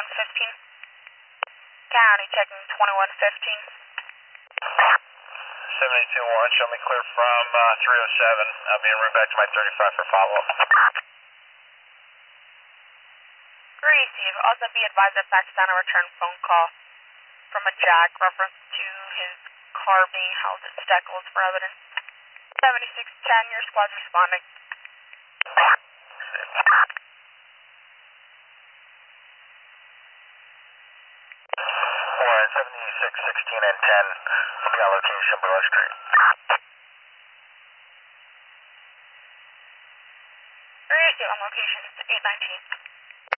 2115. County checking 2115. 72-1, show me clear from 307. I'll be en route back to my 35 for follow-up. Receive. Also be advised that Pakistan a return phone call from a Jack reference to his car being held at Steckles for evidence. 7610, your squad's responding. 76, 16, and 10. We got location below street. Receive on location 819.